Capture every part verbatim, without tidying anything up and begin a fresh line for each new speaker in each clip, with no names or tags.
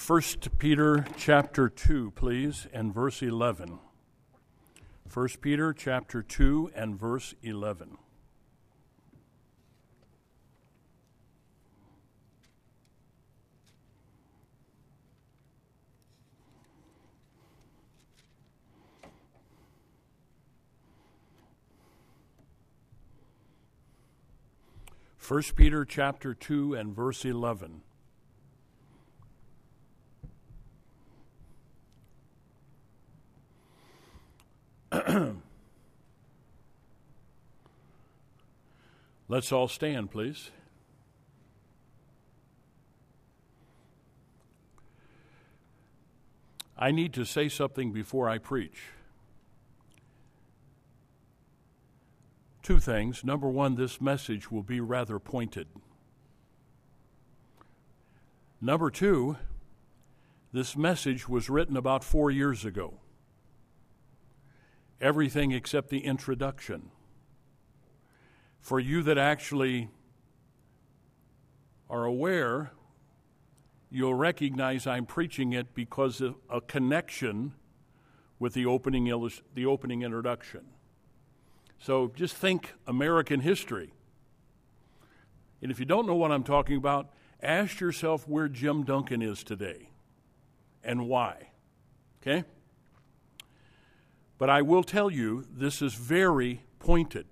First Peter chapter two, please, and verse eleven. First Peter chapter two and verse eleven. First Peter chapter two and verse eleven. Let's all stand, please. I need to say something before I preach. Two things. Number one, this message will be rather pointed. Number two, this message was written about four years ago. Everything except the introduction. For you that actually are aware, you'll recognize I'm preaching it because of a connection with the opening illus- the opening introduction. So just think American history. And if you don't know what I'm talking about, ask yourself where Jim Duncan is today and why. Okay? But I will tell you, this is very pointed.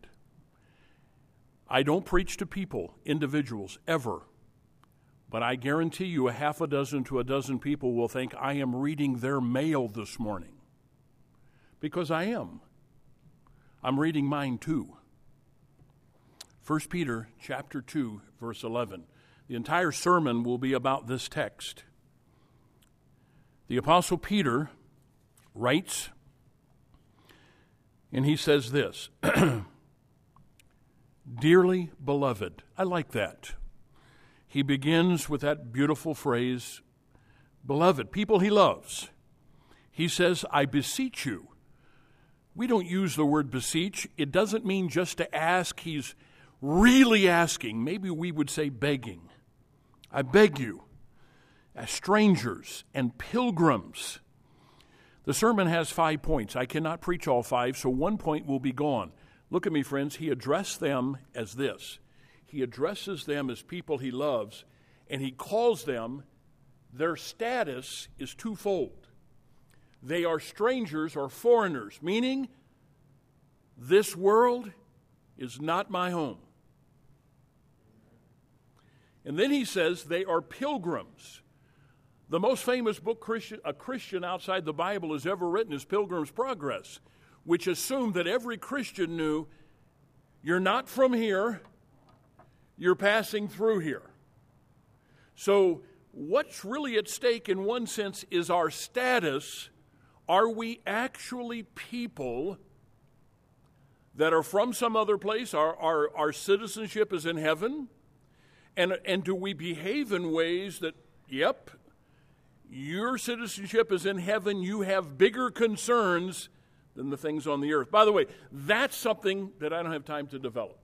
I don't preach to people, individuals, ever. But I guarantee you a half a dozen to a dozen people will think I am reading their mail this morning. Because I am. I'm reading mine too. First Peter chapter two, verse eleven. The entire sermon will be about this text. The Apostle Peter writes, and he says this, Dearly beloved. I like that. He begins with that beautiful phrase, beloved, people he loves. He says, I beseech you. We don't use the word beseech. It doesn't mean just to ask. He's really asking. Maybe we would say begging. I beg you, as strangers and pilgrims. The sermon has five points. I cannot preach all five, so one point will be gone. Look at me, friends. He addressed them as this. He addresses them as people he loves, and he calls them, their status is twofold. They are strangers or foreigners, meaning this world is not my home. And then he says they are pilgrims. The most famous book Christian, a Christian outside the Bible has ever written is Pilgrim's Progress, which assumed that every Christian knew you're not from here, you're passing through here. So what's really at stake in one sense is our status. Are we actually people that are from some other place? Our, our, our citizenship is in heaven? And, and do we behave in ways that, yep, your citizenship is in heaven, you have bigger concerns than the things on the earth. By the way, that's something that I don't have time to develop.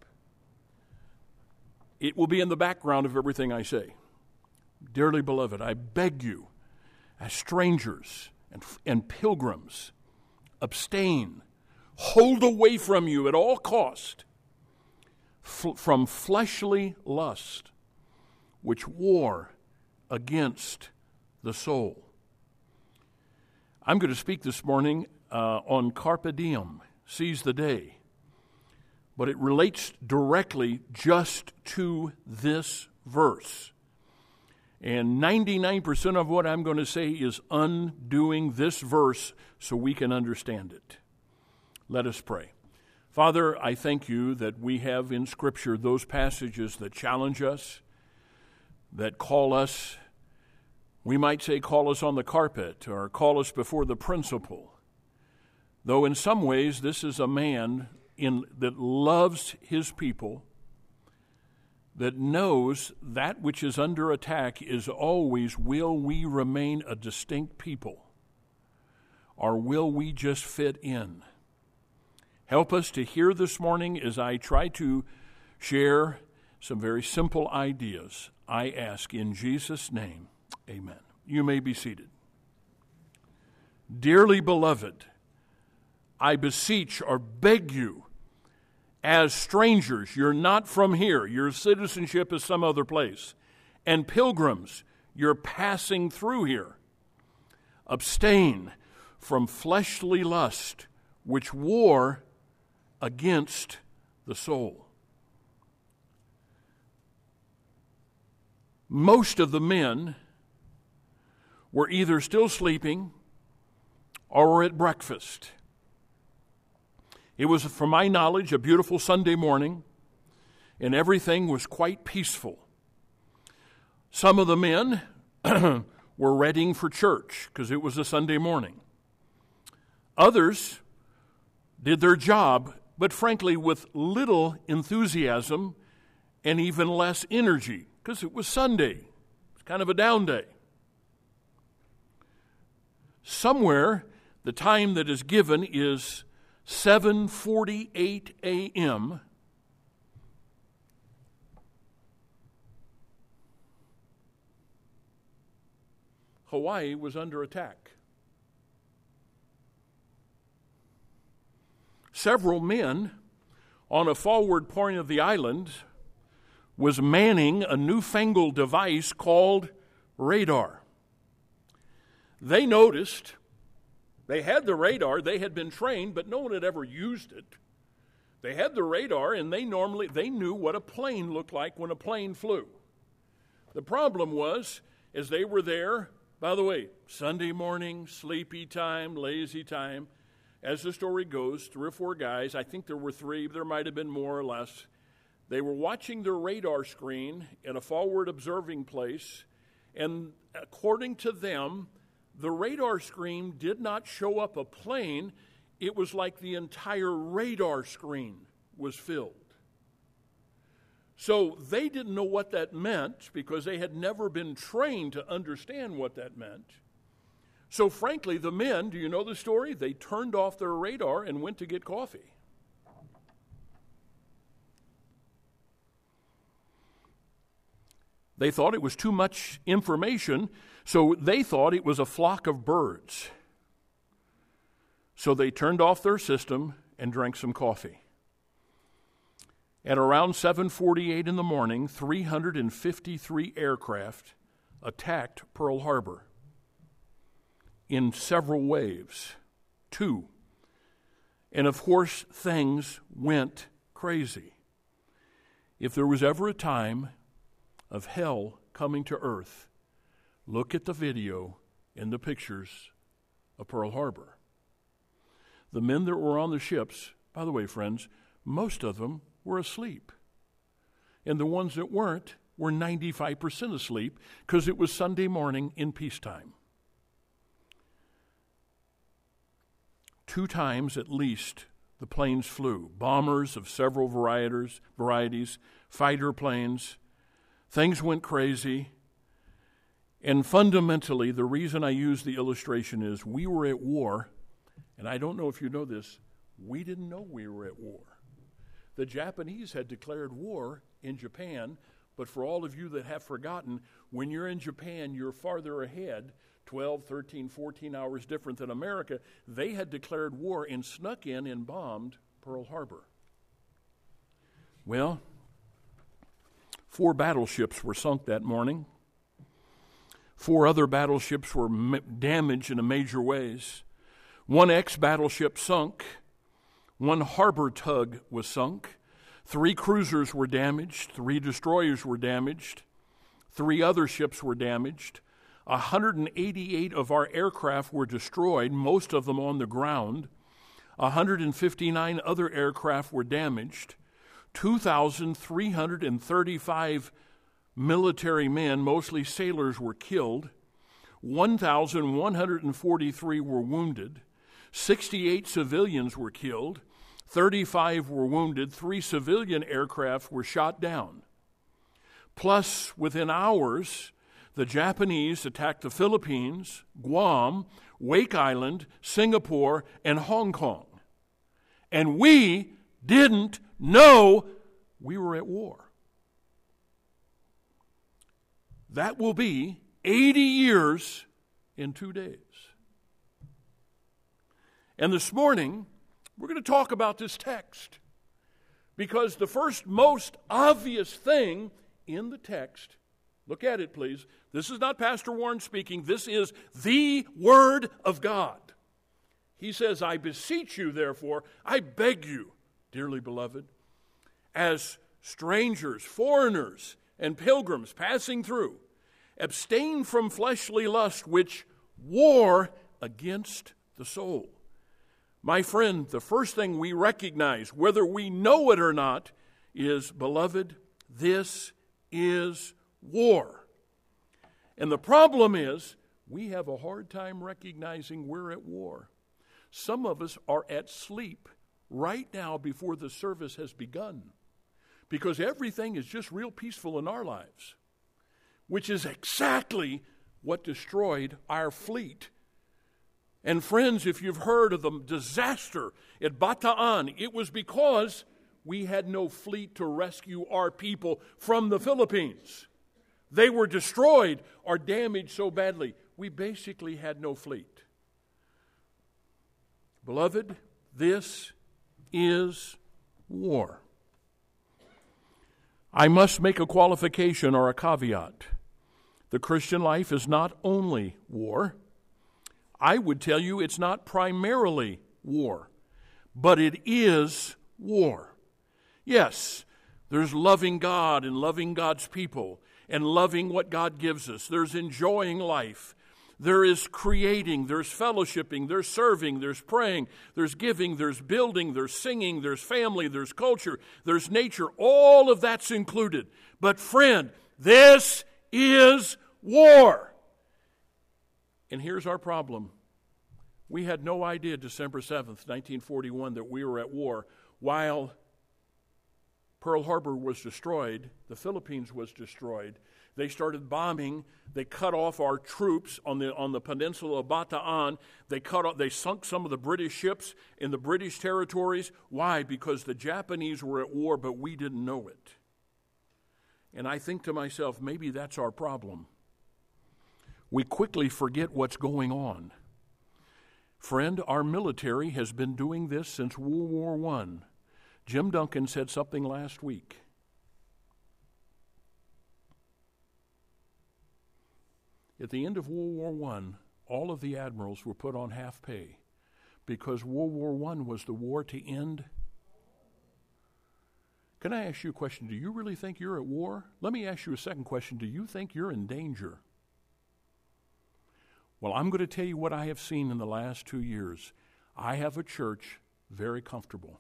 It will be in the background of everything I say. Dearly beloved, I beg you, as strangers and, and pilgrims, abstain, hold away from you at all cost f- from fleshly lust, which war against the soul. I'm going to speak this morning uh, on Carpe Diem, seize the day. But it relates directly just to this verse. And ninety-nine percent of what I'm going to say is undoing this verse so we can understand it. Let us pray. Father, I thank you that we have in Scripture those passages that challenge us, that call us, we might say call us on the carpet or call us before the principal. Though in some ways this is a man in, that loves his people, that knows that which is under attack is always, will we remain a distinct people, or will we just fit in? Help us to hear this morning as I try to share some very simple ideas. I ask in Jesus' name, amen. You may be seated. Dearly beloved, I beseech or beg you, as strangers, you're not from here, your citizenship is some other place, and pilgrims, you're passing through here. Abstain from fleshly lust, which war against the soul. Most of the men were either still sleeping or were at breakfast. It was, from my knowledge, a beautiful Sunday morning, and everything was quite peaceful. Some of the men were readying for church because it was a Sunday morning. Others did their job, but frankly with little enthusiasm and even less energy because it was Sunday. It's kind of a down day. Somewhere, the time that is given is seven forty-eight a.m. Hawaii was under attack. Several men on a forward point of the island was manning a newfangled device called radar. They noticed, they had the radar, they had been trained, but no one had ever used it. They had the radar, and they normally, they knew what a plane looked like when a plane flew. The problem was, as they were there, by the way, Sunday morning, sleepy time, lazy time, as the story goes, three or four guys, I think there were three, there might have been more or less, they were watching their radar screen in a forward observing place, and according to them, the radar screen did not show up a plane. It was like the entire radar screen was filled. So they didn't know what that meant because they had never been trained to understand what that meant. So frankly, the men, do you know the story? They turned off their radar and went to get coffee. They thought it was too much information, so they thought it was a flock of birds. So they turned off their system and drank some coffee. At around seven forty-eight in the morning, three hundred fifty-three aircraft attacked Pearl Harbor in several waves, two. And of course, things went crazy. If there was ever a time of hell coming to earth, look at the video and the pictures of Pearl Harbor. The men that were on the ships, by the way, friends, most of them were asleep. And the ones that weren't were ninety-five percent asleep because it was Sunday morning in peacetime. Two times at least the planes flew, bombers of several varieties, varieties, fighter planes. Things went crazy. And fundamentally, the reason I use the illustration is we were at war, and I don't know if you know this, we didn't know we were at war. The Japanese had declared war in Japan, but for all of you that have forgotten, when you're in Japan, you're farther ahead, twelve, thirteen, fourteen hours different than America. They had declared war and snuck in and bombed Pearl Harbor. Well, four battleships were sunk that morning. Four other battleships were ma- damaged in a major ways. One ex-battleship sunk. One harbor tug was sunk. Three cruisers were damaged. Three destroyers were damaged. Three other ships were damaged. one hundred eighty-eight of our aircraft were destroyed, most of them on the ground. one hundred fifty-nine other aircraft were damaged. two thousand three hundred thirty-five military men, mostly sailors, were killed. one thousand one hundred forty-three were wounded. sixty-eight civilians were killed. thirty-five were wounded. Three civilian aircraft were shot down. Plus, within hours, the Japanese attacked the Philippines, Guam, Wake Island, Singapore, and Hong Kong. And we didn't know we were at war. That will be eighty years in two days. And this morning, we're going to talk about this text, because the first most obvious thing in the text, look at it please, this is not Pastor Warren speaking, this is the Word of God. He says, I beseech you, therefore, I beg you, dearly beloved, as strangers, foreigners, and pilgrims passing through, abstain from fleshly lust which war against the soul. My friend, the first thing we recognize, whether we know it or not, is, beloved, this is war. And the problem is, we have a hard time recognizing we're at war. Some of us are at sleep right now before the service has begun, because everything is just real peaceful in our lives, which is exactly what destroyed our fleet. And friends, if you've heard of the disaster at Bataan, it was because we had no fleet to rescue our people from the Philippines. They were destroyed or damaged so badly, we basically had no fleet. Beloved, this is war. I must make a qualification or a caveat. The Christian life is not only war. I would tell you it's not primarily war, but it is war. Yes, there's loving God and loving God's people and loving what God gives us. There's enjoying life. There is creating, there's fellowshipping, there's serving, there's praying, there's giving, there's building, there's singing, there's family, there's culture, there's nature. All of that's included. But friend, this is war. And here's our problem. We had no idea December seventh, nineteen forty-one, that we were at war. While Pearl Harbor was destroyed, the Philippines was destroyed. They started bombing. They cut off our troops on the on the peninsula of Bataan. They cut off, they sunk some of the British ships in the British territories. Why? Because the Japanese were at war, but we didn't know it. And I think to myself, maybe that's our problem. We quickly forget what's going on. Friend, our military has been doing this since World War One. Jim Duncan said something last week. At the end of World War One, all of the admirals were put on half pay because World War One was the war to end. Can I ask you a question? Do you really think you're at war? Let me ask you a second question. Do you think you're in danger? Well, I'm going to tell you what I have seen in the last two years. I have a church very comfortable.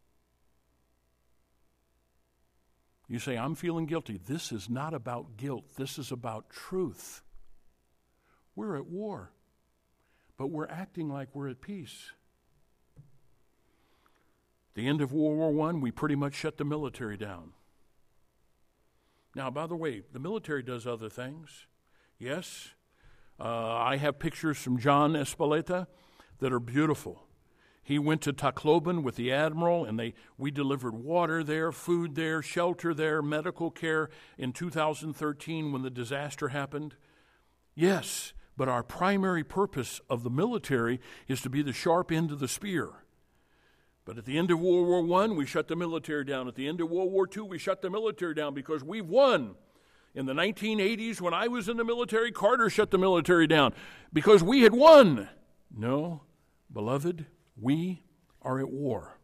You say, I'm feeling guilty. This is not about guilt. This is about truth. We're at war, but we're acting like we're at peace. The end of World War One, we pretty much shut the military down. Now, by the way, the military does other things. Yes, uh, I have pictures from John Espeleta that are beautiful. He went to Tacloban with the admiral, and they we delivered water there, food there, shelter there, medical care in two thousand thirteen when the disaster happened. Yes, but our primary purpose of the military is to be the sharp end of the spear. But at the end of World War One, we shut the military down. At the end of World War Two, we shut the military down because we've won. In the nineteen eighties, when I was in the military, Carter shut the military down because we had won. No, beloved, we are at war.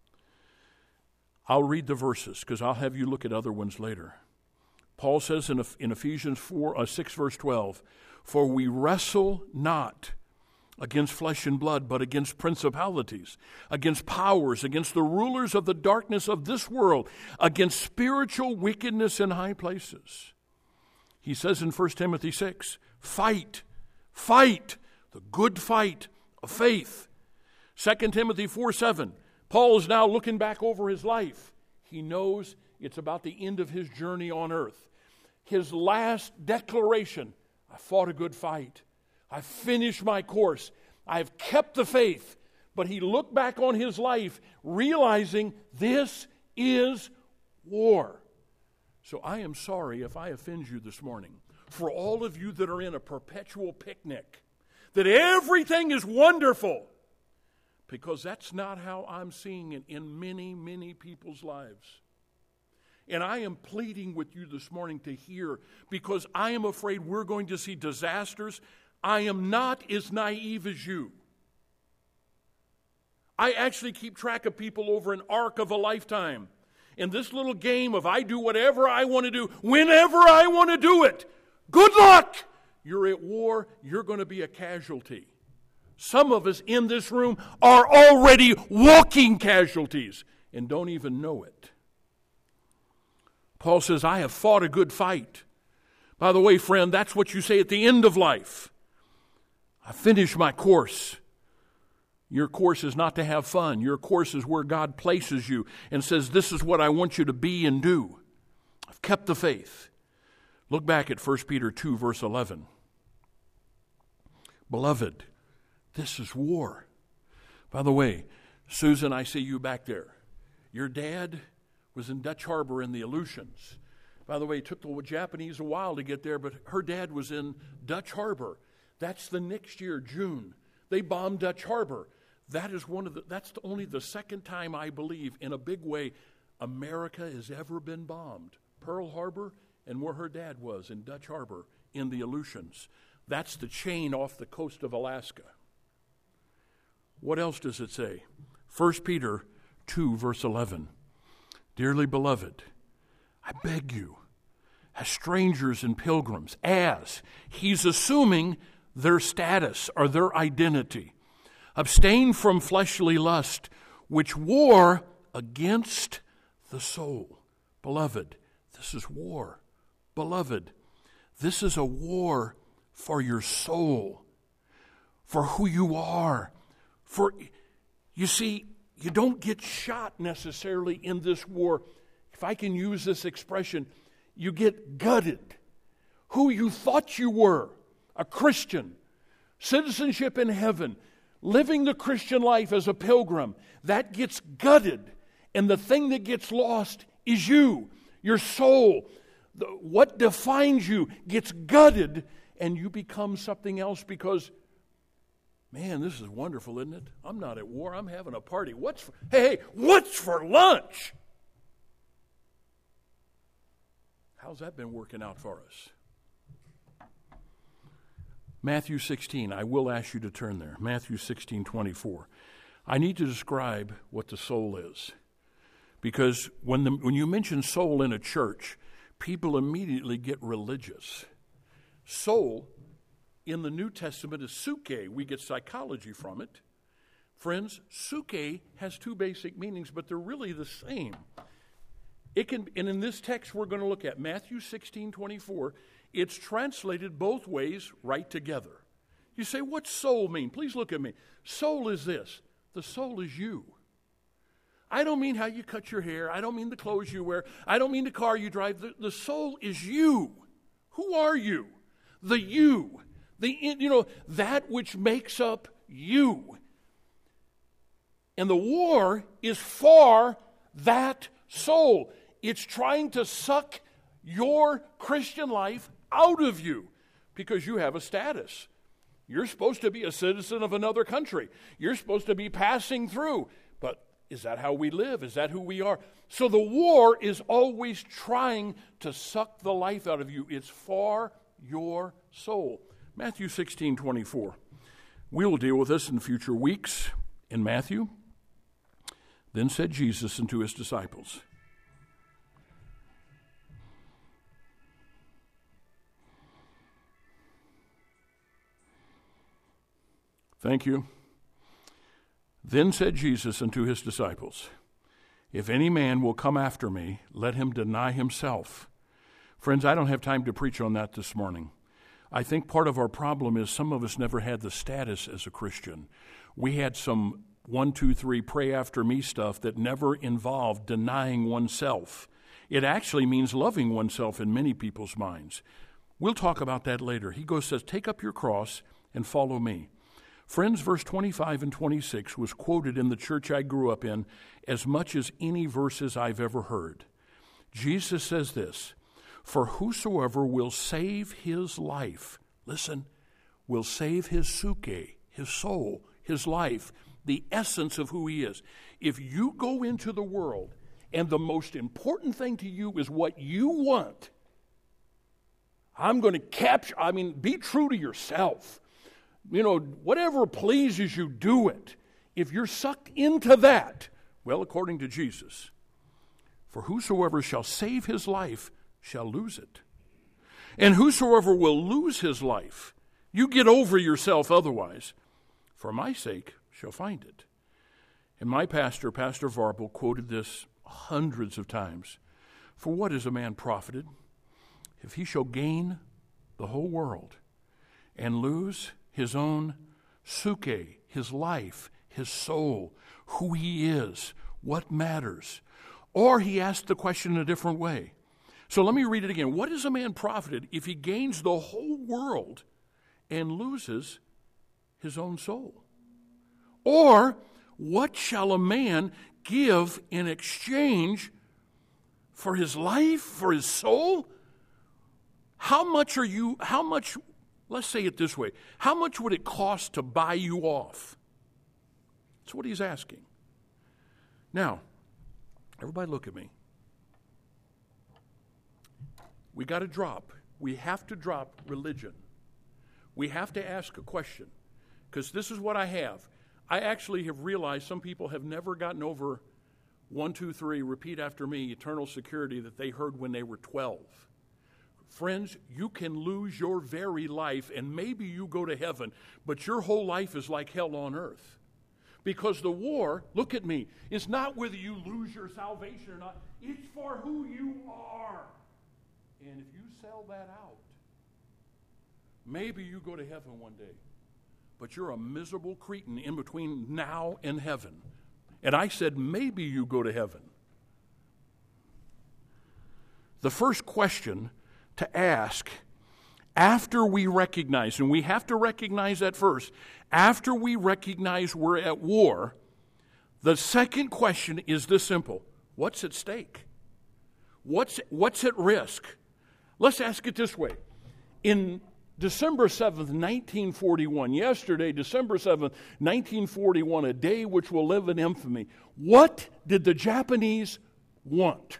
I'll read the verses because I'll have you look at other ones later. Paul says in, in Ephesians four, uh, six, verse twelve, for we wrestle not against flesh and blood, but against principalities, against powers, against the rulers of the darkness of this world, against spiritual wickedness in high places. He says in First Timothy six, fight, fight, the good fight of faith. Second Timothy four seven, Paul is now looking back over his life. He knows it's about the end of his journey on earth. His last declaration, I fought a good fight. I finished my course. I've kept the faith. But he looked back on his life realizing this is war. So I am sorry if I offend you this morning. for all of you that are in a perpetual picnic, that everything is wonderful, because that's not how I'm seeing it in many, many people's lives. And I am pleading with you this morning to hear, because I am afraid we're going to see disasters. I am not as naive as you. I actually keep track of people over an arc of a lifetime. And this little game of I do whatever I want to do, whenever I want to do it, good luck! You're at war, you're going to be a casualty. Some of us in this room are already walking casualties and don't even know it. Paul says, I have fought a good fight. By the way, friend, that's what you say at the end of life. I finished my course. Your course is not to have fun. Your course is where God places you and says, this is what I want you to be and do. I've kept the faith. Look back at First Peter two, verse eleven. Beloved, this is war. By the way, Susan, I see you back there. Your dad was in Dutch Harbor in the Aleutians. By the way, it took the Japanese a while to get there, but her dad was in Dutch Harbor. That's the next year, June. They bombed Dutch Harbor. That is one of the, that's the, only the second time, I believe, in a big way, America has ever been bombed. Pearl Harbor and where her dad was in Dutch Harbor in the Aleutians. That's the chain off the coast of Alaska. What else does it say? First Peter two, verse eleven. Dearly beloved, I beg you, as strangers and pilgrims, as he's assuming their status or their identity, abstain from fleshly lust, which war against the soul. Beloved, this is war. Beloved, this is a war for your soul, for who you are. For, you see, you don't get shot necessarily in this war. If I can use this expression, you get gutted. Who you thought you were, a Christian, citizenship in heaven, living the Christian life as a pilgrim, that gets gutted. And the thing that gets lost is you, your soul. The, what defines you gets gutted, and you become something else because, man, this is wonderful, isn't it? I'm not at war. I'm having a party. What's for, hey, hey, what's for lunch? How's that been working out for us? Matthew sixteen, I will ask you to turn there. Matthew sixteen, twenty-four. I need to describe what the soul is. Because when, the, when you mention soul in a church, people immediately get religious. Soul in the New Testament is suke. We get psychology from it. Friends, suke has two basic meanings, but they're really the same. It can, and in this text we're going to look at, Matthew sixteen, twenty-four, it's translated both ways right together. You say, what's soul mean? Please look at me. Soul is this. The soul is you. I don't mean how you cut your hair. I don't mean the clothes you wear. I don't mean the car you drive. The, the soul is you. Who are you? The you. The, you know, that which makes up you. And the war is for that soul. It's trying to suck your Christian life out of you because you have a status. You're supposed to be a citizen of another country. You're supposed to be passing through. But is that how we live? Is that who we are? So the war is always trying to suck the life out of you. It's for your soul. Matthew sixteen, twenty-four. We will deal with this in future weeks in Matthew. Then said Jesus unto his disciples, Thank you. Then said Jesus unto his disciples, If any man will come after me, let him deny himself. Friends, I don't have time to preach on that this morning. I think part of our problem is some of us never had the status as a Christian. We had some one, two, three, pray after me stuff that never involved denying oneself. It actually means loving oneself in many people's minds. We'll talk about that later. He goes, says, take up your cross and follow me. Friends, verse twenty-five and twenty-six was quoted in the church I grew up in as much as any verses I've ever heard. Jesus says this, For whosoever will save his life, listen, will save his suke, his soul, his life, the essence of who he is. If you go into the world and the most important thing to you is what you want, I'm going to capture, I mean, be true to yourself. You know, whatever pleases you, do it. If you're sucked into that, well, according to Jesus, for whosoever shall save his life shall lose it. And whosoever will lose his life, you get over yourself otherwise, for my sake shall find it. And my pastor, Pastor Varble, quoted this hundreds of times. For what is a man profited if he shall gain the whole world and lose his own suke, his life, his soul, who he is, what matters? Or he asked the question in a different way. So let me read it again. What is a man profited if he gains the whole world and loses his own soul? Or what shall a man give in exchange for his life, for his soul? How much are you, how much, let's say it this way, how much would it cost to buy you off? That's what he's asking. Now, everybody look at me. We got to drop. We have to drop religion. We have to ask a question, because this is what I have. I actually have realized some people have never gotten over one, two, three, repeat after me, eternal security that they heard when they were twelve. Friends, you can lose your very life, and maybe you go to heaven, but your whole life is like hell on earth. Because the war, look at me, is not whether you lose your salvation or not. It's for who you are. And if you sell that out, maybe you go to heaven one day. But you're a miserable cretin in between now and heaven. And I said, maybe you go to heaven. The first question to ask after we recognize, and we have to recognize that first, after we recognize we're at war, the second question is this simple. What's at stake? What's, what's at risk? Let's ask it this way. In December seventh, nineteen forty-one, yesterday, December seventh, nineteen forty-one, a day which will live in infamy, what did the Japanese want?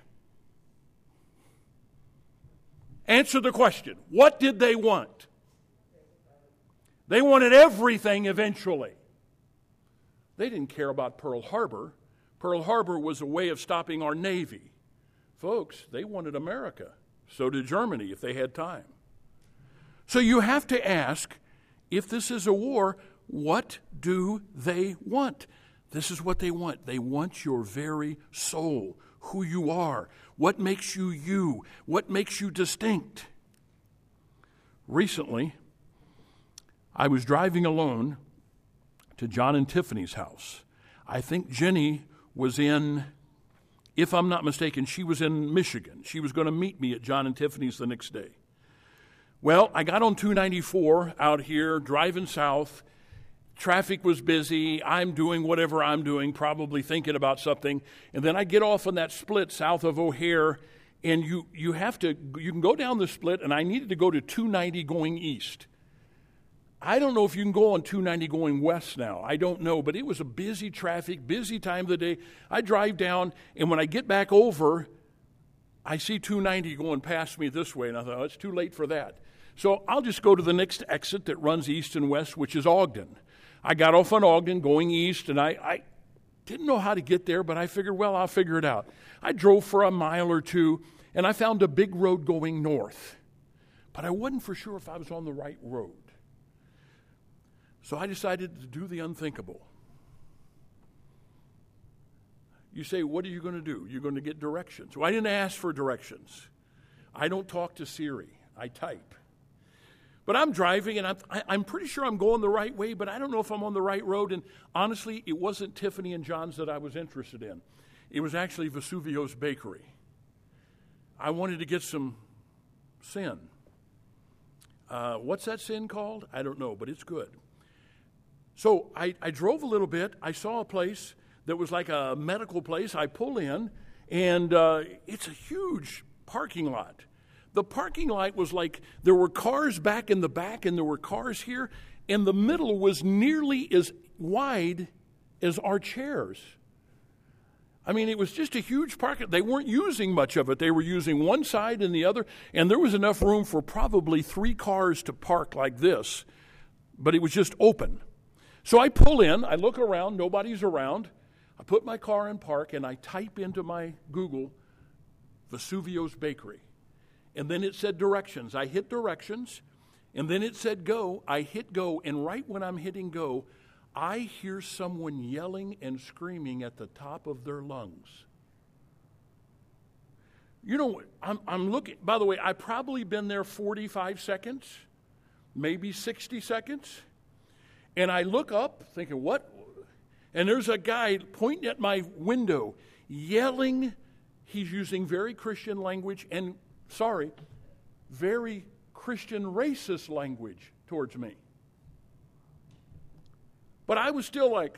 Answer the question. What did they want? They wanted everything eventually. They didn't care about Pearl Harbor. Pearl Harbor was a way of stopping our Navy. Folks, they wanted America. So did Germany if they had time. So you have to ask, if this is a war, what do they want? This is what they want. They want your very soul, who you are, what makes you you, what makes you distinct. Recently, I was driving alone to John and Tiffany's house. I think Jenny was in, if I'm not mistaken, she was in Michigan. She was going to meet me at John and Tiffany's the next day. Well, I got on two ninety-four out here, driving south. Traffic was busy. I'm doing whatever I'm doing, probably thinking about something. And then I get off on that split south of O'Hare, and you, you have to, you can go down the split, and I needed to go to two ninety going east. I don't know if you can go on two ninety going west now. I don't know, but it was a busy traffic, busy time of the day. I drive down, and when I get back over, I see two ninety going past me this way, and I thought, oh, it's too late for that. So I'll just go to the next exit that runs east and west, which is Ogden. I got off on Ogden going east, and I, I didn't know how to get there, but I figured, well, I'll figure it out. I drove for a mile or two, and I found a big road going north. But I wasn't for sure if I was on the right road. So I decided to do the unthinkable. You say, what are you going to do? You're going to get directions. Well, I didn't ask for directions. I don't talk to Siri. I type. But I'm driving, and I'm, I'm pretty sure I'm going the right way, but I don't know if I'm on the right road. And honestly, it wasn't Tiffany and John's that I was interested in. It was actually Vesuvio's Bakery. I wanted to get some sin. Uh, what's that sin called? I don't know, but it's good. So I, I drove a little bit. I saw a place that was like a medical place. I pull in, and uh, it's a huge parking lot. The parking lot was like there were cars back in the back and there were cars here, and the middle was nearly as wide as our chairs. I mean, it was just a huge parking. They weren't using much of it. They were using one side and the other, and there was enough room for probably three cars to park like this, but it was just open. So I pull in, I look around, nobody's around. I put my car in park, and I type into my Google, Vesuvio's Bakery. And then it said directions. I hit directions, and then it said go. I hit go, and right when I'm hitting go, I hear someone yelling and screaming at the top of their lungs. You know, I'm, I'm looking, by the way, I've probably been there forty-five seconds, maybe sixty seconds. And I look up thinking, what? And there's a guy pointing at my window, yelling. He's using very Christian language and, sorry, very Christian racist language towards me. But I was still like,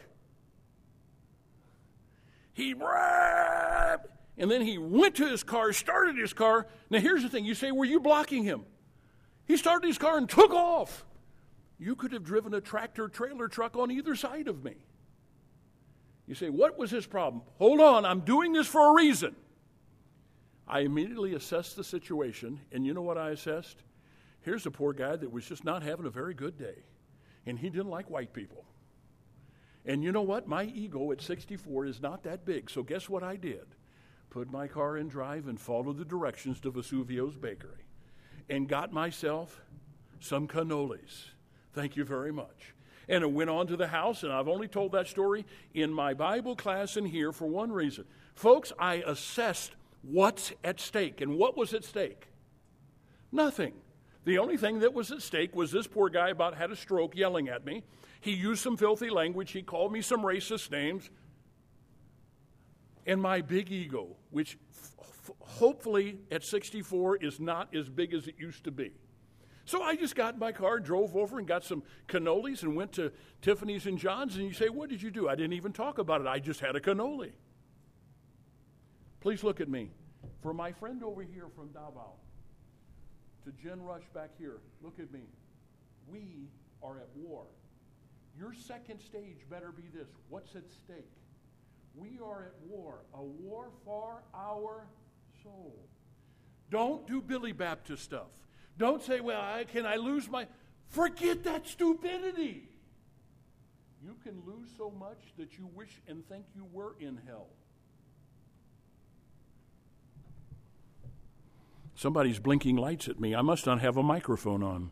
he grabbed, and then he went to his car, started his car. Now here's the thing, you say, were you blocking him? He started his car and took off. You could have driven a tractor trailer truck on either side of me. You say, what was his problem? Hold on, I'm doing this for a reason. I immediately assessed the situation, and you know what I assessed? Here's a poor guy that was just not having a very good day, and he didn't like white people. And you know what? My ego at sixty-four is not that big. So guess what I did? Put my car in drive and followed the directions to Vesuvio's Bakery and got myself some cannolis. Thank you very much. And I went on to the house, and I've only told that story in my Bible class in here for one reason. Folks, I assessed what's at stake. And what was at stake? Nothing. The only thing that was at stake was this poor guy about had a stroke yelling at me. He used some filthy language. He called me some racist names. And my big ego, which f- hopefully at sixty-four is not as big as it used to be. So I just got in my car, drove over and got some cannolis and went to Tiffany's and John's. And you say, what did you do? I didn't even talk about it. I just had a cannoli. Please look at me. For my friend over here from Davao, to Jen Rush back here, look at me. We are at war. Your second stage better be this. What's at stake? We are at war. A war for our soul. Don't do Billy Baptist stuff. Don't say, well, I, can I lose my... Forget that stupidity. You can lose so much that you wish and think you were in hell. Somebody's blinking lights at me. I must not have a microphone on.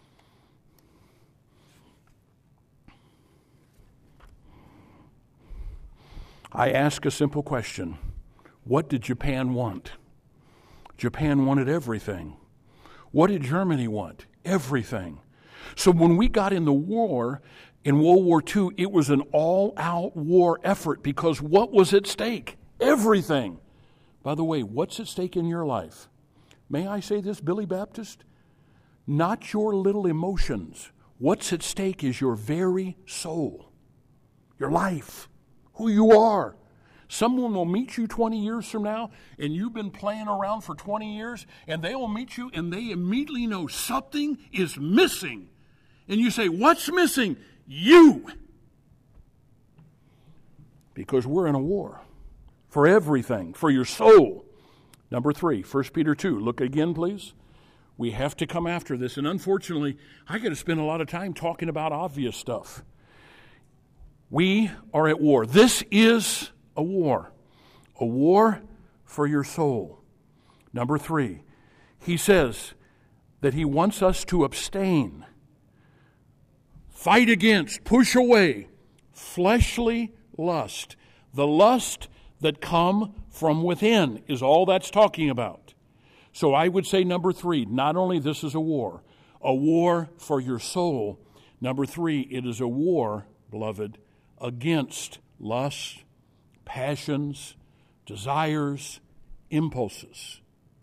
I ask a simple question. What did Japan want? Japan wanted everything. What did Germany want? Everything. So when we got in the war, in World War Two, it was an all-out war effort because what was at stake? Everything. By the way, what's at stake in your life? May I say this, Billy Baptist? Not your little emotions. What's at stake is your very soul, your life, who you are. Someone will meet you twenty years from now, and you've been playing around for twenty years, and they will meet you, and they immediately know something is missing. And you say, what's missing? You. Because we're in a war for everything, for your soul. Number three, First Peter two. Look again, please. We have to come after this. And unfortunately, I got to spend a lot of time talking about obvious stuff. We are at war. This is a war. A war for your soul. Number three, he says that he wants us to abstain, fight against, push away fleshly lust. The lust that come from within is all that's talking about. So I would say number three, not only this is a war, a war for your soul. Number three, it is a war, beloved, against lust, passions, desires, impulses.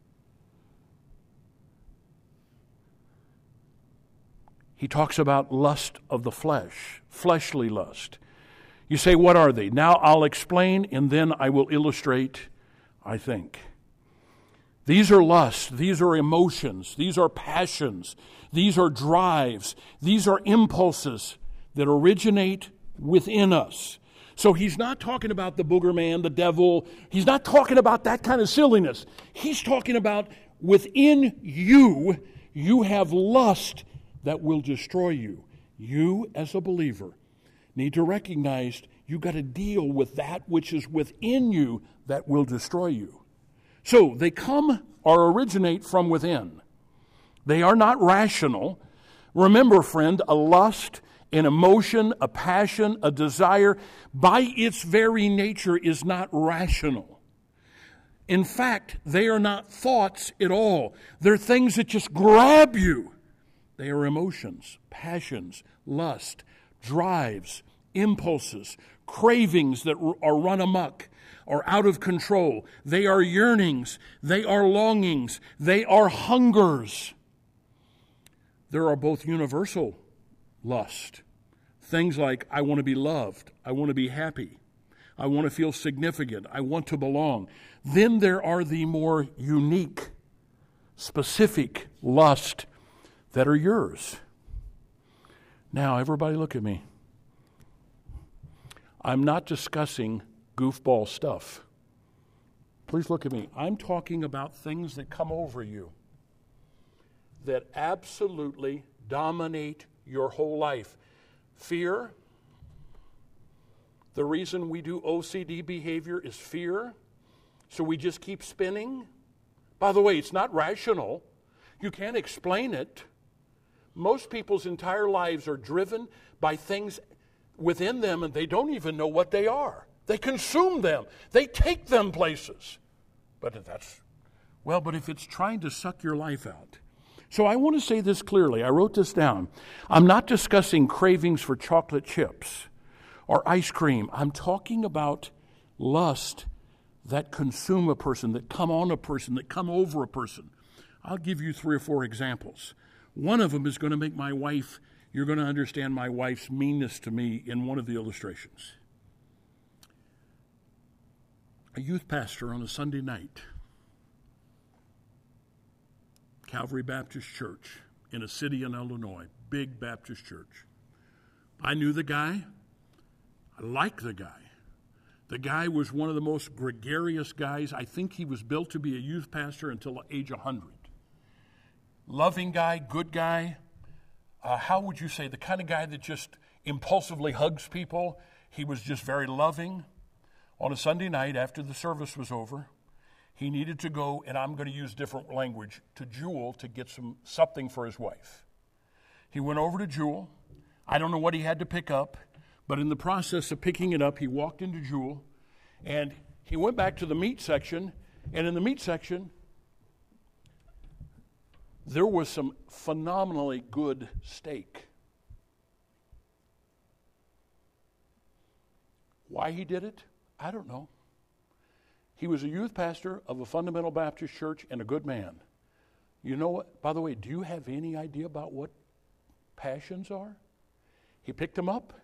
He talks about lust of the flesh, fleshly lust. You say, what are they? Now I'll explain and then I will illustrate, I think. These are lusts. These are emotions. These are passions. These are drives. These are impulses that originate within us. So he's not talking about the booger man, the devil. He's not talking about that kind of silliness. He's talking about within you, you have lust that will destroy you. You, as a believer, need to recognize you got to deal with that which is within you that will destroy you. So they come or originate from within. They are not rational. Remember, friend, a lust, an emotion, a passion, a desire, by its very nature is not rational. In fact, they are not thoughts at all. They're things that just grab you. They are emotions, passions, lust, drives, impulses, cravings that are run amok, are out of control. They are yearnings. They are longings. They are hungers. There are both universal lust. Things like, I want to be loved. I want to be happy. I want to feel significant. I want to belong. Then there are the more unique, specific lust that are yours. Now, everybody look at me. I'm not discussing goofball stuff. Please look at me. I'm talking about things that come over you that absolutely dominate your whole life. Fear. The reason we do O C D behavior is fear. So we just keep spinning. By the way, it's not rational. You can't explain it. Most people's entire lives are driven by things within them, and they don't even know what they are. They consume them. They take them places. But that's, well, but if it's trying to suck your life out. So I want to say this clearly. I wrote this down. I'm not discussing cravings for chocolate chips or ice cream. I'm talking about lust that consume a person, that come on a person, that come over a person. I'll give you three or four examples. One of them is going to make my wife, you're going to understand my wife's meanness to me in one of the illustrations. A youth pastor on a Sunday night, Calvary Baptist Church in a city in Illinois, big Baptist church. I knew the guy. I liked the guy. The guy was one of the most gregarious guys. I think he was built to be a youth pastor until age one hundred. Loving guy, good guy. Uh, how would you say? The kind of guy that just impulsively hugs people. He was just very loving. On a Sunday night after the service was over, he needed to go, and I'm going to use different language, to Jewel to get some something for his wife. He went over to Jewel. I don't know what he had to pick up, but in the process of picking it up, he walked into Jewel, and he went back to the meat section, and in the meat section, there was some phenomenally good steak. Why he did it? I don't know. He was a youth pastor of a fundamental Baptist church and a good man. You know what? By the way, do you have any idea about what passions are? He picked them up,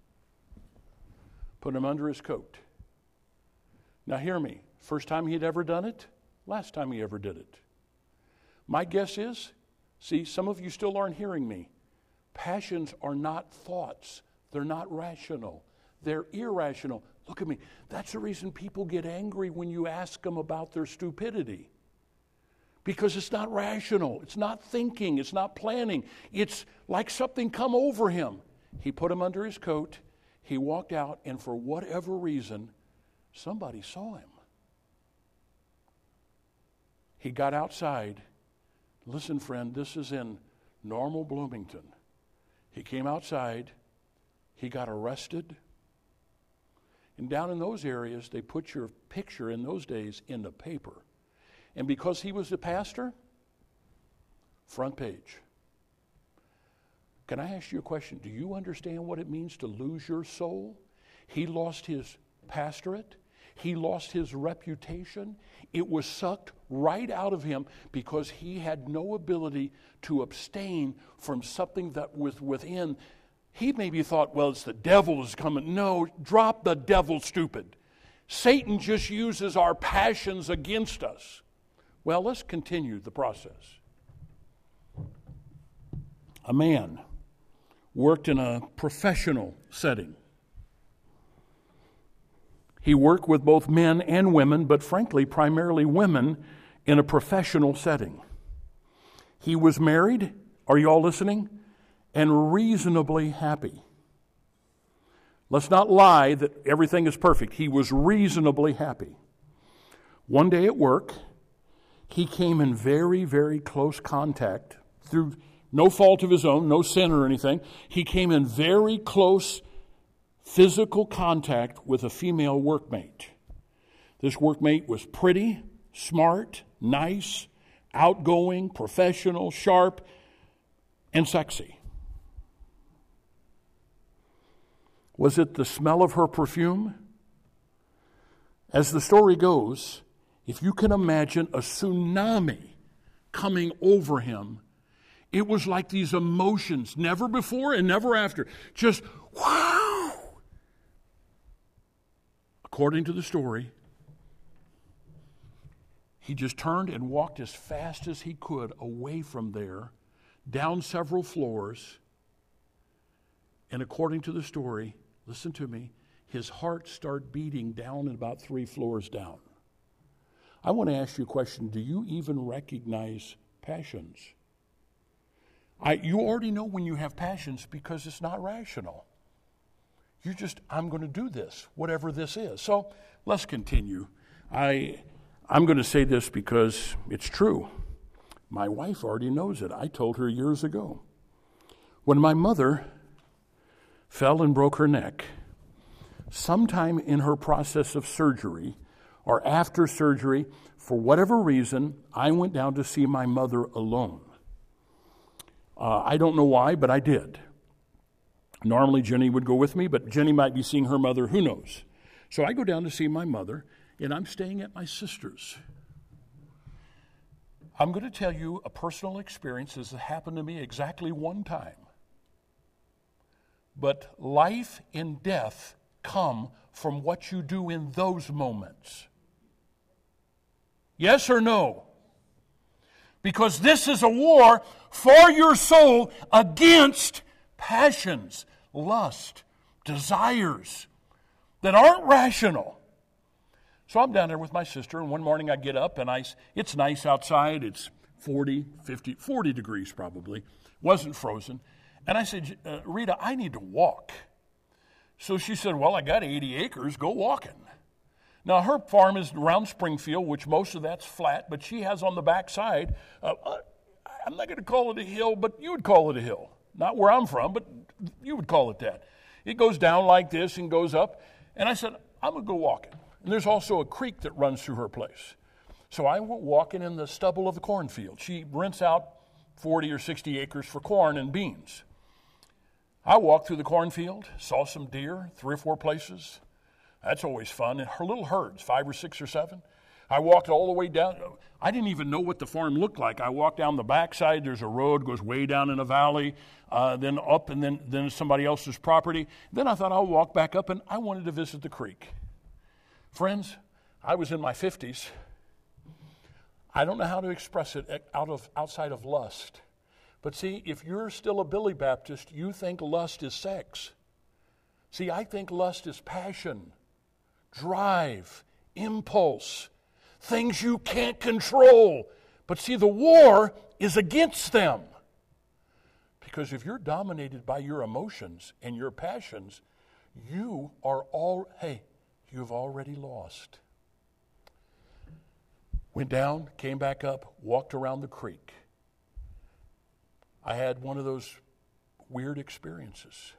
put them under his coat. Now hear me. First time he'd ever done it, last time he ever did it. My guess is, see, some of you still aren't hearing me. Passions are not thoughts. They're not rational. They're irrational. Look at me. That's the reason people get angry when you ask them about their stupidity. Because it's not rational. It's not thinking. It's not planning. It's like something come over him. He put him under his coat. He walked out, and for whatever reason, somebody saw him. He got outside. Listen, friend, this is in Normal Bloomington. He came outside. He got arrested. And down in those areas, they put your picture in those days in the paper. And because he was the pastor, front page. Can I ask you a question? Do you understand what it means to lose your soul? He lost his pastorate. He lost his reputation. It was sucked right out of him because he had no ability to abstain from something that was within. He maybe thought, well, it's the devil is coming. No, drop the devil, stupid. Satan just uses our passions against us. Well, let's continue the process. A man worked in a professional setting. He worked with both men and women, but frankly, primarily women in a professional setting. He was married, are you all listening? And reasonably happy. Let's not lie that everything is perfect. He was reasonably happy. One day at work, he came in very, very close contact through no fault of his own, no sin or anything. He came in very close physical contact with a female workmate. This workmate was pretty, smart, nice, outgoing, professional, sharp, and sexy. Was it the smell of her perfume? As the story goes, if you can imagine a tsunami coming over him, it was like these emotions, never before and never after, just wow. According to the story, he just turned and walked as fast as he could away from there, down several floors, and according to the story, listen to me, his heart started beating down and about three floors down. I want to ask you a question. Do you even recognize passions? I, you already know when you have passions because it's not rational. You just, I'm going to do this, whatever this is. So let's continue. I, I'm going to say this because it's true. My wife already knows it. I told her years ago. When my mother fell and broke her neck, sometime in her process of surgery or after surgery, for whatever reason, I went down to see my mother alone. Uh, I don't know why, but I did. Normally, Jenny would go with me, but Jenny might be seeing her mother, who knows? So I go down to see my mother, and I'm staying at my sister's. I'm going to tell you a personal experience that happened to me exactly one time. But life and death come from what you do in those moments. Yes or no? Because this is a war for your soul against passions, lust, desires that aren't rational. So I'm down there with my sister, and one morning I get up, and I, it's nice outside. It's forty, fifty, forty degrees probably. Wasn't frozen. And I said, uh, Rita, I need to walk. So she said, well, I got eighty acres. Go walking. Now, her farm is around Springfield, which most of that's flat, but she has on the back side, uh, I'm not going to call it a hill, but you would call it a hill. Not where I'm from, but you would call it that. It goes down like this and goes up. And I said, I'm going to go walking. And there's also a creek that runs through her place. So I went walking in the stubble of the cornfield. She rents out forty or sixty acres for corn and beans. I walked through the cornfield, saw some deer, three or four places. That's always fun. And her little herds, five or six or seven. I walked all the way down. I didn't even know what the farm looked like. I walked down the backside. There's a road, goes way down in a valley, uh, then up, and then, then somebody else's property. Then I thought I'll walk back up, and I wanted to visit the creek. Friends, I was in my fifties. I don't know how to express it out of outside of lust. But see, if you're still a Billy Baptist, you think lust is sex. See, I think lust is passion, drive, impulse, things you can't control. But see, the war is against them. Because if you're dominated by your emotions and your passions, you are all, hey, you've already lost. Went down, came back up, walked around the creek. I had one of those weird experiences.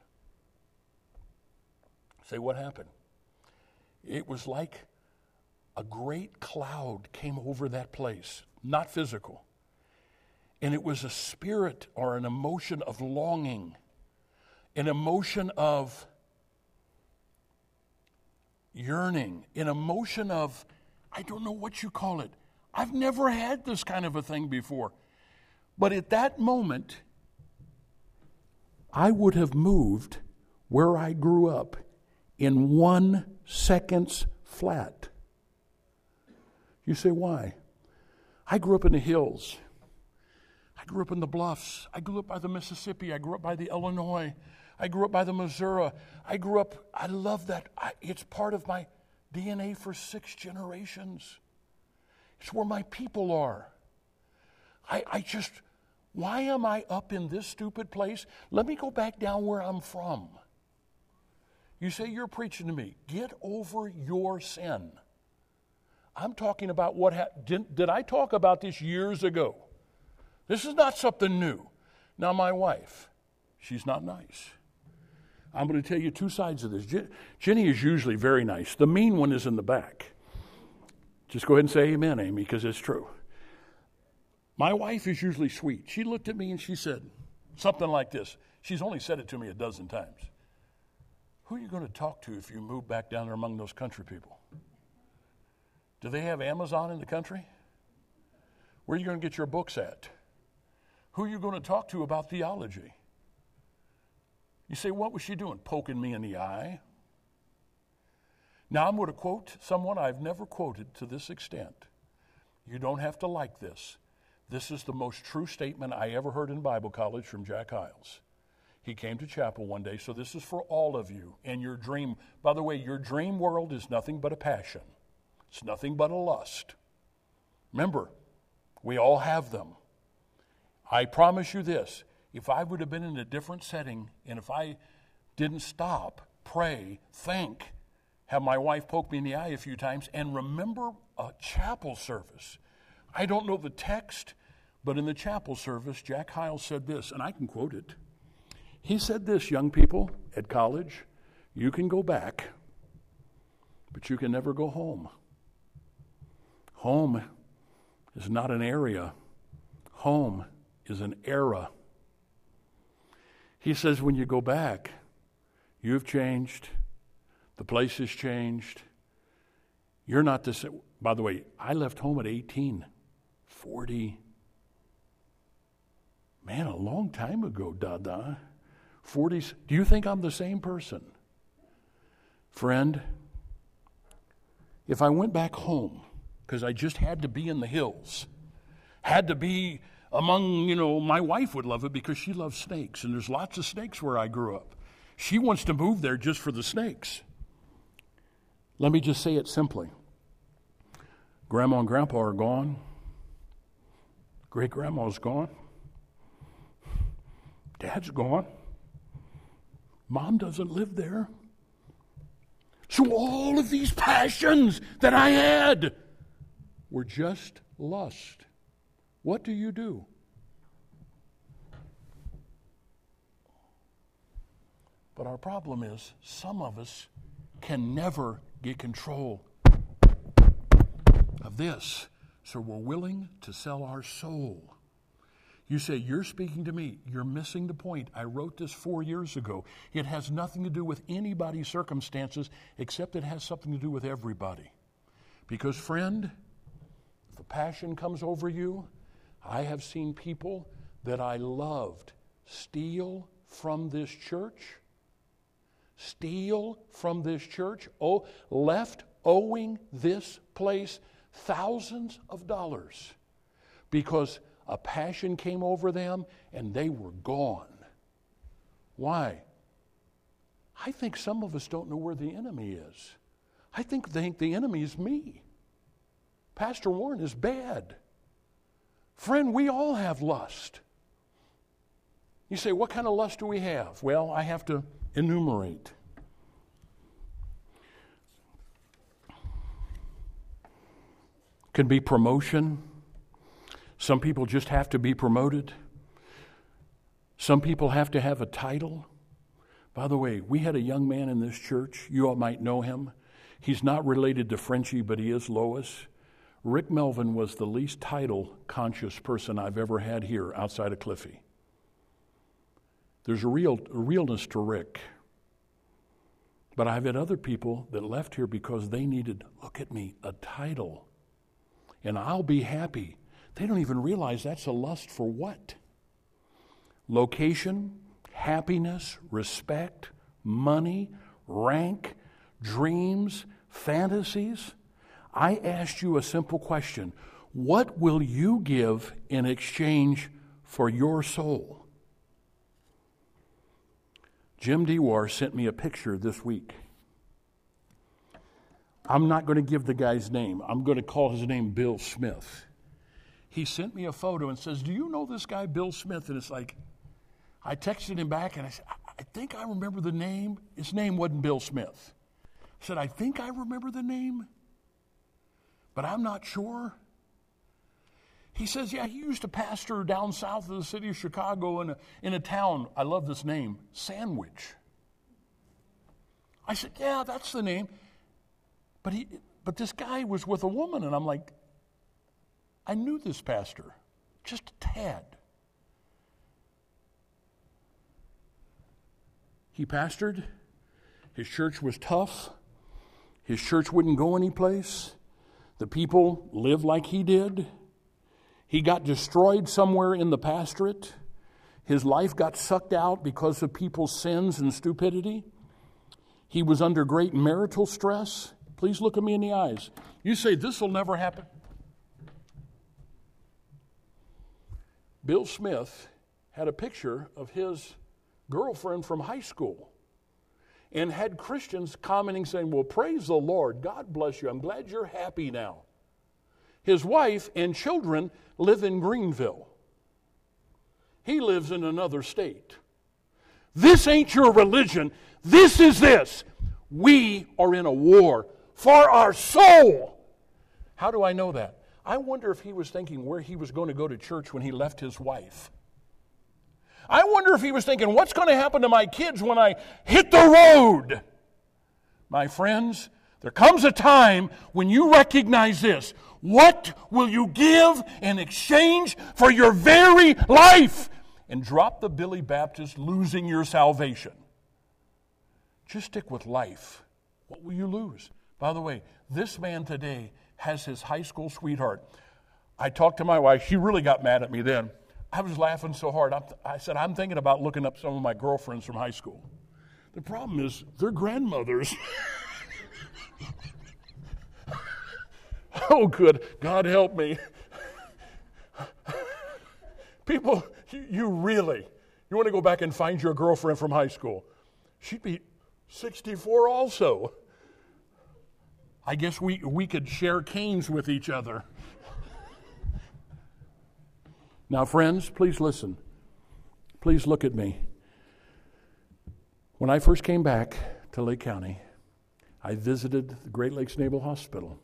Say, what happened? It was like a great cloud came over that place, not physical. And it was a spirit or an emotion of longing, an emotion of yearning, an emotion of, I don't know what you call it. I've never had this kind of a thing before. But at that moment, I would have moved where I grew up in one second's flat. You say, why? I grew up in the hills. I grew up in the bluffs. I grew up by the Mississippi. I grew up by the Illinois. I grew up by the Missouri. I grew up, I love that. I, it's part of my D N A for six generations. It's where my people are. I, I just, why am I up in this stupid place? Let me go back down where I'm from. You say you're preaching to me. Get over your sin. I'm talking about what happened. Did, did I talk about this years ago? This is not something new. Now, my wife, she's not nice. I'm going to tell you two sides of this. Je- Jenny is usually very nice. The mean one is in the back. Just go ahead and say amen, Amy, because it's true. My wife is usually sweet. She looked at me and she said something like this. She's only said it to me a dozen times. Who are you going to talk to if you move back down there among those country people? Do they have Amazon in the country? Where are you going to get your books at? Who are you going to talk to about theology? You say, what was she doing? Poking me in the eye? Now I'm going to quote someone I've never quoted to this extent. You don't have to like this. This is the most true statement I ever heard in Bible college from Jack Hyles. He came to chapel one day, so this is for all of you. And your dream, by the way, your dream world is nothing but a passion. It's nothing but a lust. Remember, we all have them. I promise you this, if I would have been in a different setting, and if I didn't stop, pray, think, have my wife poke me in the eye a few times, and remember a chapel service. I don't know the text, but in the chapel service, Jack Hyles said this, and I can quote it. He said this, young people at college, you can go back, but you can never go home. Home is not an area. Home is an era. He says when you go back, you've changed. The place has changed. You're not the same. By the way, I left home at eighteen, forty. Man, a long time ago, Dada. forties. Do you think I'm the same person? Friend, if I went back home, because I just had to be in the hills, had to be among, you know, my wife would love it because she loves snakes, and there's lots of snakes where I grew up. She wants to move there just for the snakes. Let me just say it simply. Grandma and Grandpa are gone. Great-grandma's gone. Dad's gone. Mom doesn't live there. So all of these passions that I had were just lust. What do you do? But our problem is some of us can never get control of this. So we're willing to sell our soul. You say, you're speaking to me. You're missing the point. I wrote this four years ago. It has nothing to do with anybody's circumstances, except it has something to do with everybody. Because, friend, if a passion comes over you, I have seen people that I loved steal from this church, steal from this church, oh, left owing this place thousands of dollars because a passion came over them and they were gone. Why? I think some of us don't know where the enemy is. I think they think the enemy is me. Pastor Warren is bad. Friend, we all have lust. You say, what kind of lust do we have? Well, I have to enumerate. Could be promotion. Some people just have to be promoted. Some people have to have a title. By the way, we had a young man in this church. You all might know him. He's not related to Frenchie, but he is Lois. Rick Melvin was the least title-conscious person I've ever had here outside of Cliffy. There's a real a realness to Rick. But I've had other people that left here because they needed, look at me, a title. And I'll be happy. They don't even realize that's a lust for what? Location, happiness, respect, money, rank, dreams, fantasies. I asked you a simple question. What will you give in exchange for your soul? Jim Dewar sent me a picture this week. I'm not going to give the guy's name. I'm going to call his name Bill Smith. He sent me a photo and says, do you know this guy, Bill Smith? And it's like, I texted him back and I said, I think I remember the name. His name wasn't Bill Smith. I said, I think I remember the name, but I'm not sure. He says, yeah, he used to pastor down south of the city of Chicago in a, in a town, I love this name, Sandwich. I said, yeah, that's the name. But he, but this guy was with a woman, and I'm like, I knew this pastor, just a tad. He pastored. His church was tough. His church wouldn't go anyplace. The people lived like he did. He got destroyed somewhere in the pastorate. His life got sucked out because of people's sins and stupidity. He was under great marital stress. Please look at me in the eyes. You say, this will never happen. Bill Smith had a picture of his girlfriend from high school and had Christians commenting saying, well, praise the Lord. God bless you. I'm glad you're happy now. His wife and children live in Greenville. He lives in another state. This ain't your religion. This is this. We are in a war for our soul. How do I know that? I wonder if he was thinking where he was going to go to church when he left his wife. I wonder if he was thinking, what's going to happen to my kids when I hit the road? My friends, there comes a time when you recognize this. What will you give in exchange for your very life? And drop the Billy Baptist losing your salvation. Just stick with life. What will you lose? By the way, this man today has his high school sweetheart. I talked to my wife. She really got mad at me then. I was laughing so hard. I said, I'm thinking about looking up some of my girlfriends from high school. The problem is they're grandmothers. Oh, good. God help me. People, you, you really, you want to go back and find your girlfriend from high school. She'd be sixty-four also. I guess we, we could share canes with each other. Now, friends, please listen. Please look at me. When I first came back to Lake County, I visited the Great Lakes Naval Hospital.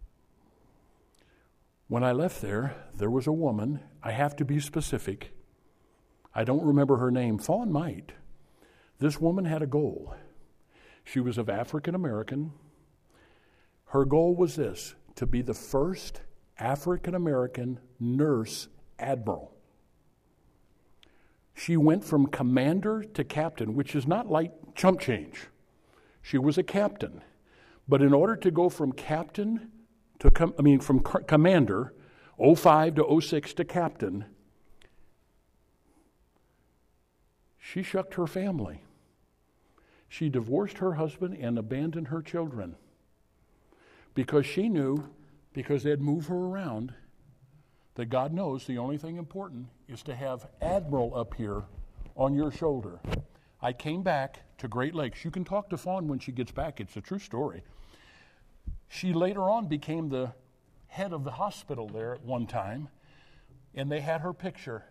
When I left there, there was a woman. I have to be specific. I don't remember her name. Fawn might. This woman had a goal. She was of African American. Her goal was this, to be the first African American nurse admiral. She went from commander to captain, which is not like chump change. She was a captain. But in order to go from captain to, com- I mean, from co- commander, oh five to oh six to captain, she shucked her family. She divorced her husband and abandoned her children because she knew, because they'd move her around, that God knows the only thing important is to have Admiral up here on your shoulder. I came back to Great Lakes. You can talk to Fawn when she gets back. It's a true story. She later on became the head of the hospital there at one time, and they had her picture.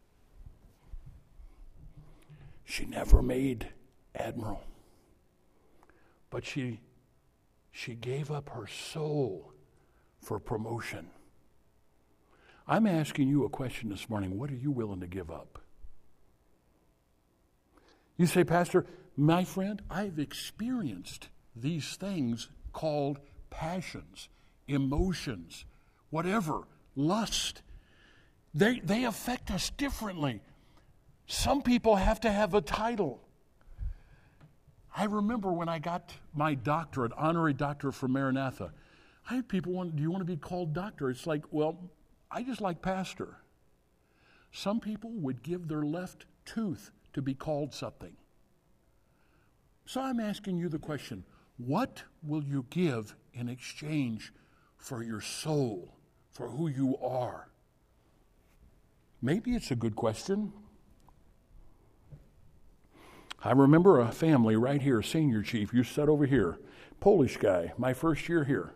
She never made Admiral, but she she gave up her soul for promotion. I'm asking you a question this morning. What are you willing to give up? You say, Pastor, my friend, I've experienced these things called passions, emotions, whatever, lust. They, they affect us differently. Some people have to have a title. I remember when I got my doctorate, honorary doctorate from Maranatha, I had people want, do you want to be called doctor? It's like, well, I just like pastor. Some people would give their left tooth to be called something. So I'm asking you the question, what will you give in exchange for your soul, for who you are? Maybe it's a good question. I remember a family right here, senior chief, you sat over here, Polish guy, my first year here.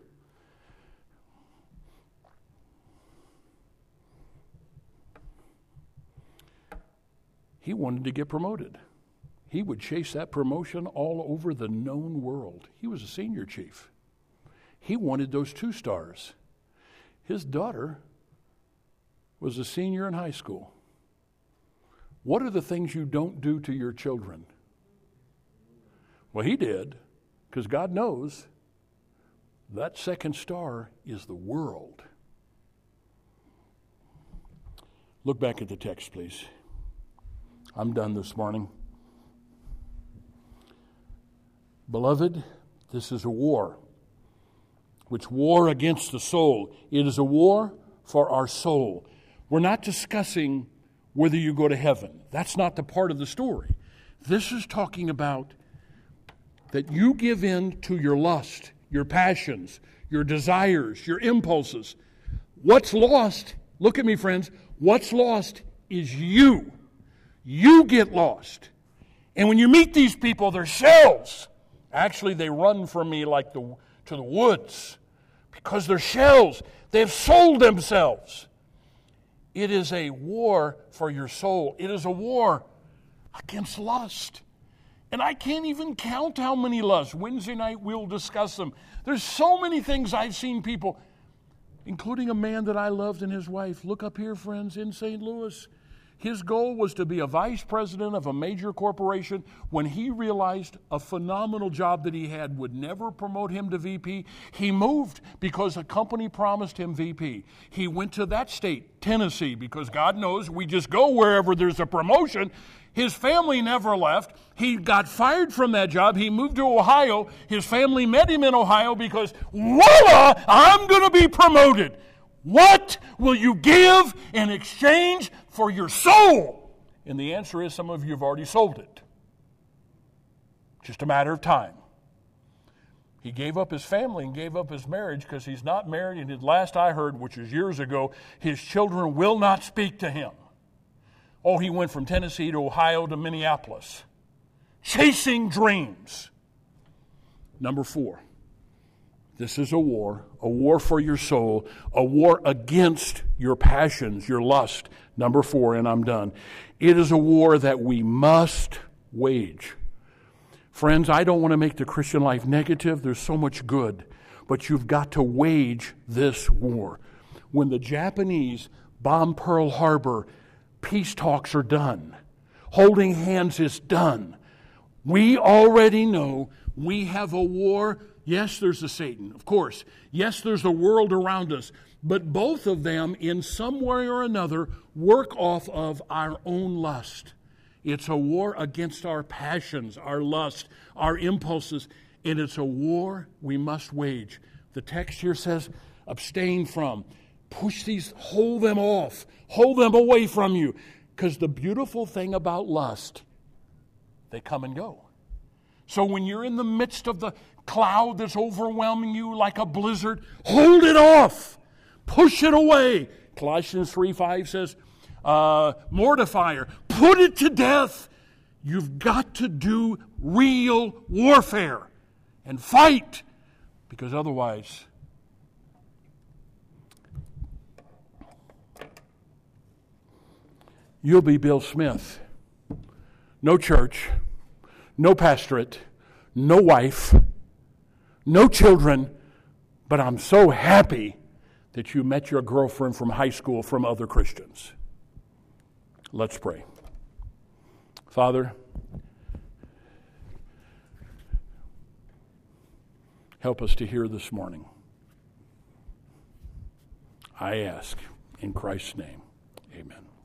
He wanted to get promoted. He would chase that promotion all over the known world. He was a senior chief. He wanted those two stars. His daughter was a senior in high school. What are the things you don't do to your children? Well, he did, because God knows that second star is the world. Look back at the text, please. I'm done this morning. Beloved, this is a war. Which war against the soul. It is a war for our soul. We're not discussing whether you go to heaven. That's not the part of the story. This is talking about that you give in to your lust, your passions, your desires, your impulses. What's lost, look at me, friends, what's lost is you. You get lost. And when you meet these people, they're shells. Actually, they run from me like the to the woods because they're shells. They've sold themselves. It is a war for your soul. It is a war against lust. And I can't even count how many lusts. Wednesday night we'll discuss them. There's so many things I've seen people, including a man that I loved and his wife. Look up here, friends, in Saint Louis. His goal was to be a vice president of a major corporation. When he realized a phenomenal job that he had would never promote him to V P, he moved because a company promised him V P. He went to that state, Tennessee, because God knows we just go wherever there's a promotion. His family never left. He got fired from that job. He moved to Ohio. His family met him in Ohio because, voila, I'm going to be promoted. What will you give in exchange for your soul? And the answer is some of you have already sold it. Just a matter of time. He gave up his family and gave up his marriage because he's not married. And last I heard, which was years ago, his children will not speak to him. Oh, he went from Tennessee to Ohio to Minneapolis. Chasing dreams. Number four. This is a war, a war for your soul, a war against your passions, your lust. Number four, and I'm done. It is a war that we must wage. Friends, I don't want to make the Christian life negative. There's so much good. But you've got to wage this war. When the Japanese bomb Pearl Harbor, peace talks are done. Holding hands is done. We already know we have a war. Yes, there's a Satan, of course. Yes, there's a world around us. But both of them, in some way or another, work off of our own lust. It's a war against our passions, our lust, our impulses. And it's a war we must wage. The text here says, abstain from. Push these, hold them off. Hold them away from you. Because the beautiful thing about lust, they come and go. So when you're in the midst of the cloud that's overwhelming you like a blizzard, hold it off. Push it away. Colossians three five says, uh, mortifier, put it to death. You've got to do real warfare and fight, because otherwise you'll be Bill Smith. No church, no pastorate, no wife, no children, but I'm so happy that you met your girlfriend from high school from other Christians. Let's pray. Father, help us to hear this morning. I ask in Christ's name, amen.